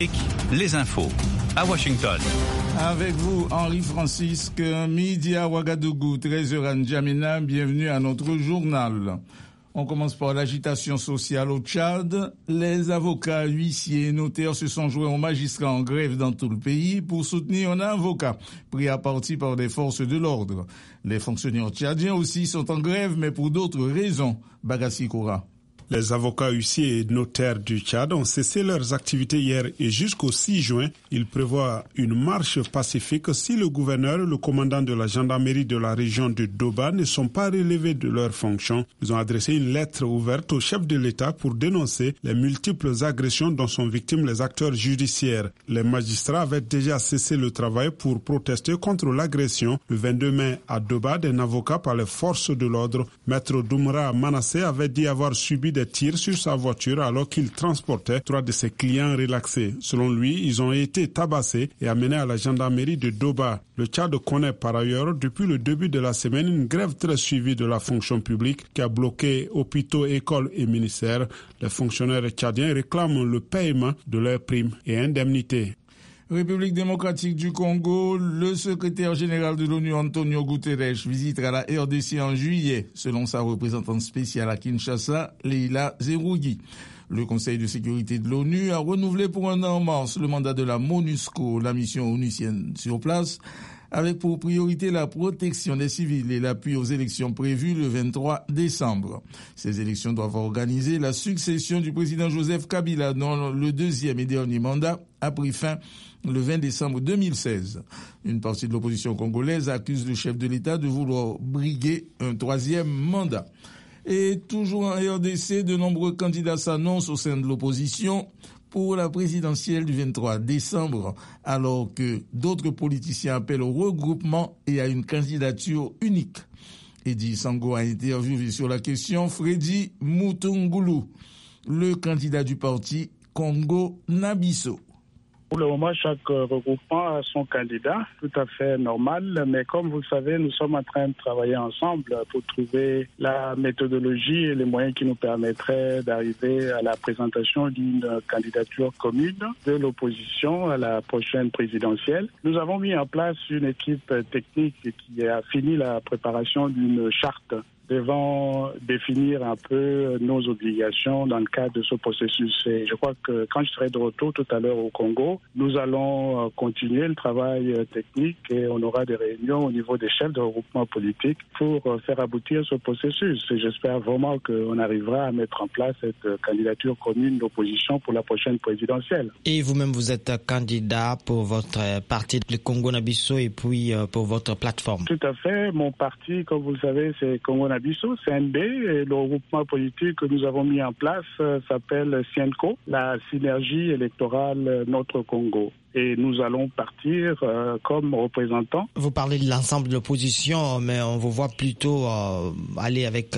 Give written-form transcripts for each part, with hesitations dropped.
Les infos à Washington. Avec vous, Henri-Francisque, midi à Ouagadougou, 13h à N'Djamena, bienvenue à notre journal. On commence par l'agitation sociale au Tchad. Les avocats, huissiers et notaires se sont joints aux magistrats en grève dans tout le pays pour soutenir un avocat pris à partie par des forces de l'ordre. Les fonctionnaires tchadiens aussi sont en grève, mais pour d'autres raisons. Bagassi Koura. Les avocats, huissiers et notaires du Tchad ont cessé leurs activités hier et jusqu'au 6 juin, ils prévoient une marche pacifique si le gouverneur et le commandant de la gendarmerie de la région de Doba ne sont pas relevés de leurs fonctions. Ils ont adressé une lettre ouverte au chef de l'État pour dénoncer les multiples agressions dont sont victimes les acteurs judiciaires. Les magistrats avaient déjà cessé le travail pour protester contre l'agression le 22 mai à Doba d'un avocat par les forces de l'ordre. Maître Doumra Manassé avait dit avoir subi des tirs sur sa voiture alors qu'il transportait 3 de ses clients relaxés. Selon lui, ils ont été tabassés et amenés à la gendarmerie de Doba. Le Tchad connaît par ailleurs depuis le début de la semaine une grève très suivie de la fonction publique qui a bloqué hôpitaux, écoles et ministères. Les fonctionnaires tchadiens réclament le paiement de leurs primes et indemnités. République démocratique du Congo, le secrétaire général de l'ONU Antonio Guterres visitera la RDC en juillet, selon sa représentante spéciale à Kinshasa, Leila Zerougui. Le Conseil de sécurité de l'ONU a renouvelé pour un an en mars le mandat de la MONUSCO, la mission onusienne sur place, avec pour priorité la protection des civils et l'appui aux élections prévues le 23 décembre. Ces élections doivent organiser la succession du président Joseph Kabila, dont le deuxième et dernier mandat a pris fin le 20 décembre 2016. Une partie de l'opposition congolaise accuse le chef de l'État de vouloir briguer un troisième mandat. Et toujours en RDC, de nombreux candidats s'annoncent au sein de l'opposition pour la présidentielle du 23 décembre, alors que d'autres politiciens appellent au regroupement et à une candidature unique. Edi Sango a interviewé sur la question Freddy Mutungulu, le candidat du parti Congo Nabiso. Pour le moment, chaque regroupement a son candidat, tout à fait normal. Mais comme vous le savez, nous sommes en train de travailler ensemble pour trouver la méthodologie et les moyens qui nous permettraient d'arriver à la présentation d'une candidature commune de l'opposition à la prochaine présidentielle. Nous avons mis en place une équipe technique qui a fini la préparation d'une charte devant définir un peu nos obligations dans le cadre de ce processus. Et je crois que quand je serai de retour tout à l'heure au Congo, nous allons continuer le travail technique et on aura des réunions au niveau des chefs de regroupement politique pour faire aboutir ce processus. Et j'espère vraiment qu'on arrivera à mettre en place cette candidature commune d'opposition pour la prochaine présidentielle. Et vous-même, vous êtes candidat pour votre parti, le Congo Nabiso, et puis pour votre plateforme. Tout à fait. Mon parti, comme vous le savez, c'est Congo Nabiso, CNB, et le regroupement politique que nous avons mis en place s'appelle Sienco, la synergie électorale Notre Congo. Et nous allons partir comme représentants. Vous parlez de l'ensemble de l'opposition, mais on vous voit plutôt aller avec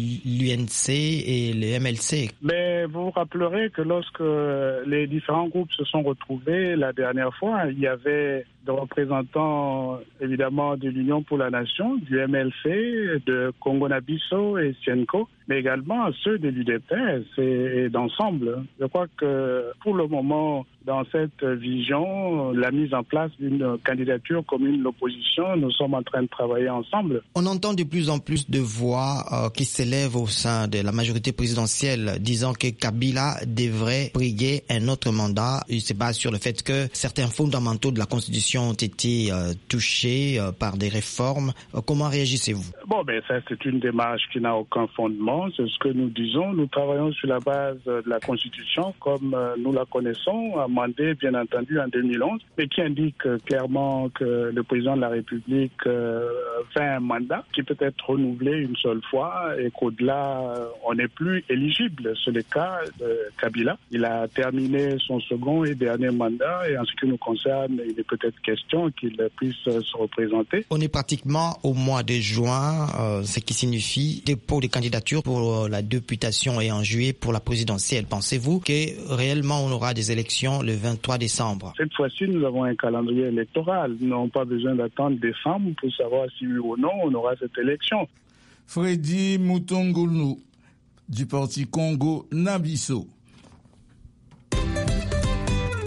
l'UNC et le MLC. Mais vous vous rappellerez que lorsque les différents groupes se sont retrouvés la dernière fois, il y avait des représentants évidemment de l'Union pour la Nation, du MLC, de Congo Nabiso et Sienco, mais également ceux de l'UDPS et d'ensemble. Je crois que pour le moment, dans cette vision, la mise en place d'une candidature commune de l'opposition, nous sommes en train de travailler ensemble. On entend de plus en plus de voix qui s'élèvent au sein de la majorité présidentielle disant que Kabila devrait briguer un autre mandat. Il se base sur le fait que certains fondamentaux de la Constitution ont été touchés par des réformes. Comment réagissez-vous? Bon, ça c'est une démarche qui n'a aucun fondement. C'est ce que nous disons. Nous travaillons sur la base de la Constitution comme nous la connaissons, amendée bien entendu en 2011, mais qui indique clairement que le président de la République fait un mandat qui peut être renouvelé une seule fois et qu'au-delà, on n'est plus éligible. C'est le cas de Kabila. Il a terminé son second et dernier mandat et en ce qui nous concerne, il est peut-être question qu'il puisse se représenter. On est pratiquement au mois de juin, ce qui signifie dépôt de candidature pour la députation et en juillet pour la présidentielle. Pensez-vous que réellement on aura des élections le 23 décembre? Cette fois-ci, nous avons un calendrier électoral. Nous n'avons pas besoin d'attendre décembre pour savoir si oui ou non on aura cette élection. Freddy Mutungulu du parti Congo Nabiso.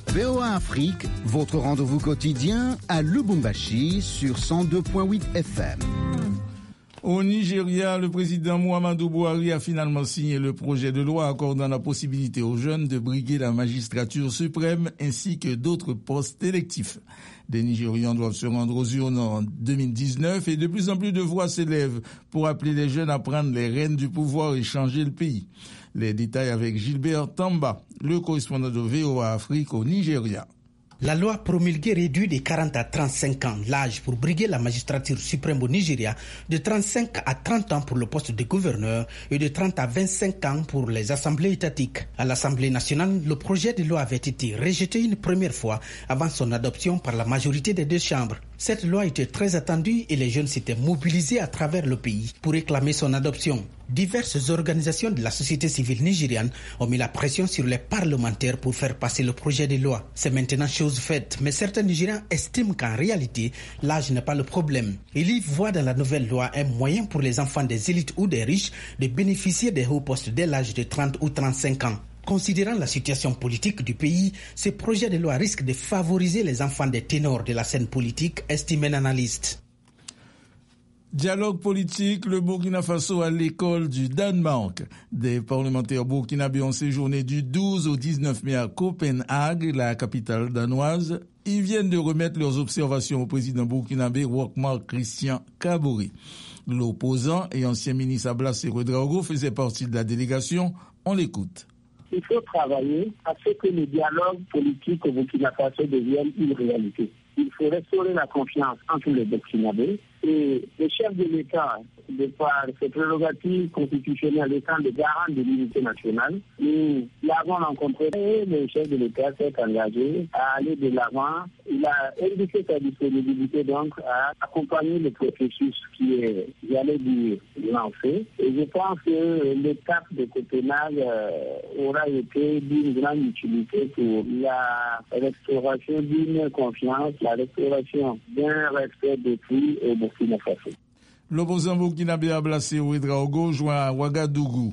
VOA Afrique, votre rendez-vous quotidien à Lubumbashi sur 102.8 FM. Au Nigeria, le président Muhammadu Buhari a finalement signé le projet de loi accordant la possibilité aux jeunes de briguer la magistrature suprême ainsi que d'autres postes électifs. Des Nigérians doivent se rendre aux urnes en 2019 et de plus en plus de voix s'élèvent pour appeler les jeunes à prendre les rênes du pouvoir et changer le pays. Les détails avec Gilbert Tamba, le correspondant de VOA Afrique au Nigeria. La loi promulguée réduit de 40 à 35 ans l'âge pour briguer la magistrature suprême au Nigeria, de 35 à 30 ans pour le poste de gouverneur et de 30 à 25 ans pour les assemblées étatiques. À l'Assemblée nationale, le projet de loi avait été rejeté une première fois avant son adoption par la majorité des deux chambres. Cette loi était très attendue et les jeunes s'étaient mobilisés à travers le pays pour réclamer son adoption. Diverses organisations de la société civile nigériane ont mis la pression sur les parlementaires pour faire passer le projet de loi. C'est maintenant chose faite, mais certains Nigérians estiment qu'en réalité, l'âge n'est pas le problème. Ils y voient dans la nouvelle loi un moyen pour les enfants des élites ou des riches de bénéficier des hauts postes dès l'âge de 30 ou 35 ans. Considérant la situation politique du pays, ce projet de loi risque de favoriser les enfants des ténors de la scène politique, estime un analyste. Dialogue politique, le Burkina Faso à l'école du Danemark. Des parlementaires burkinabés ont séjourné du 12 au 19 mai à Copenhague, la capitale danoise. Ils viennent de remettre leurs observations au président burkinabé Roch-Marc Christian Kabore. L'opposant et ancien ministre Ablassé Ouédraogo faisait partie de la délégation. On l'écoute. Il faut travailler à ce que le dialogue politique au Burkina Faso devienne une réalité. Il faut restaurer la confiance entre les Burkinabés et le chef de l'État, de par ses prérogatives constitutionnelles étant de garant de l'unité nationale, nous l'avons rencontré et le chef de l'État s'est engagé à aller de l'avant. Il a indiqué sa disponibilité donc à accompagner le processus qui est, j'allais dire, lancé. Et je pense que l'étape de Copenhague aura été d'une grande utilité pour la restauration d'une confiance, la restauration d'un respect depuis au Burkina Faso. L'opposant burkinabé Ablassé Ouédraogo joint à Ouagadougou.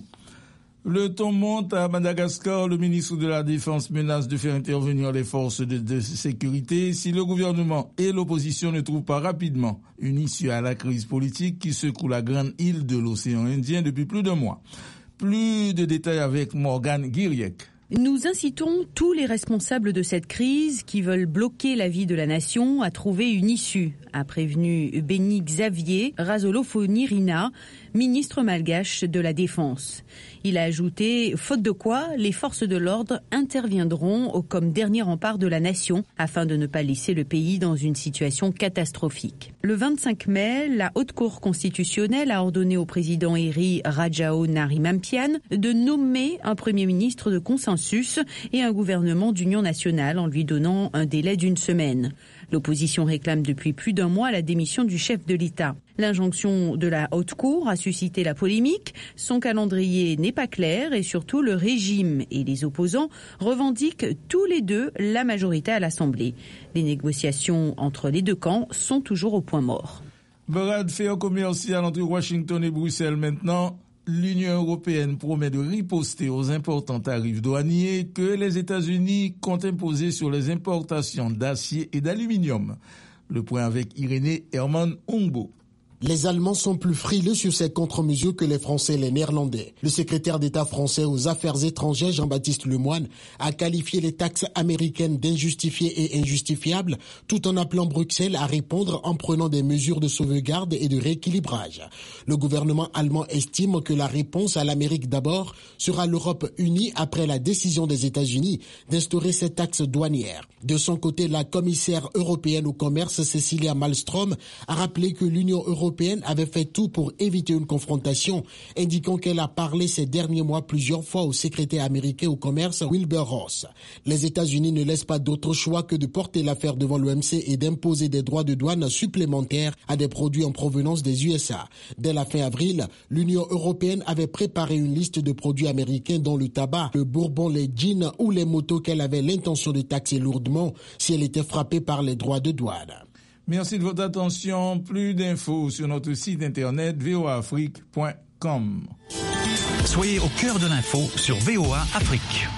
Le ton monte à Madagascar. Le ministre de la Défense menace de faire intervenir les forces de sécurité si le gouvernement et l'opposition ne trouvent pas rapidement une issue à la crise politique qui secoue la grande île de l'océan Indien depuis plus d'un mois. Plus de détails avec Morgane Guiriec. Nous incitons tous les responsables de cette crise qui veulent bloquer la vie de la nation à trouver une issue, a prévenu Béni Xavier Razolofo-Nirina, ministre malgache de la Défense. Il a ajouté, faute de quoi, les forces de l'ordre interviendront comme dernier rempart de la nation afin de ne pas laisser le pays dans une situation catastrophique. Le 25 mai, la Haute Cour constitutionnelle a ordonné au président Heri Rajaonarimampian de nommer un premier ministre de consensus et un gouvernement d'union nationale en lui donnant un délai d'1 semaine. L'opposition réclame depuis plus d'un mois la démission du chef de l'État. L'injonction de la Haute Cour a suscité la polémique. Son calendrier n'est pas clair et surtout le régime et les opposants revendiquent tous les deux la majorité à l'Assemblée. Les négociations entre les deux camps sont toujours au point mort. Barade fait commercial entre Washington et Bruxelles maintenant. L'Union européenne promet de riposter aux importants tarifs douaniers que les États-Unis comptent imposer sur les importations d'acier et d'aluminium. Le point avec Irénée Herman Ongbo. Les Allemands sont plus frileux sur ces contre-mesures que les Français et les Néerlandais. Le secrétaire d'État français aux Affaires étrangères, Jean-Baptiste Lemoyne, a qualifié les taxes américaines d'injustifiées et injustifiables, tout en appelant Bruxelles à répondre en prenant des mesures de sauvegarde et de rééquilibrage. Le gouvernement allemand estime que la réponse à l'Amérique d'abord sera l'Europe unie après la décision des États-Unis d'instaurer ces taxes douanières. De son côté, la commissaire européenne au commerce, Cecilia Malmström, a rappelé que l'Union européenne avait fait tout pour éviter une confrontation, indiquant qu'elle a parlé ces derniers mois plusieurs fois au secrétaire américain au commerce Wilbur Ross. Les États-Unis ne laissent pas d'autre choix que de porter l'affaire devant l'OMC et d'imposer des droits de douane supplémentaires à des produits en provenance des USA. Dès la fin avril, l'Union européenne avait préparé une liste de produits américains dont le tabac, le bourbon, les jeans ou les motos qu'elle avait l'intention de taxer lourdement si elle était frappée par les droits de douane. Merci de votre attention. Plus d'infos sur notre site internet voaafrique.com. Soyez au cœur de l'info sur VOA Afrique.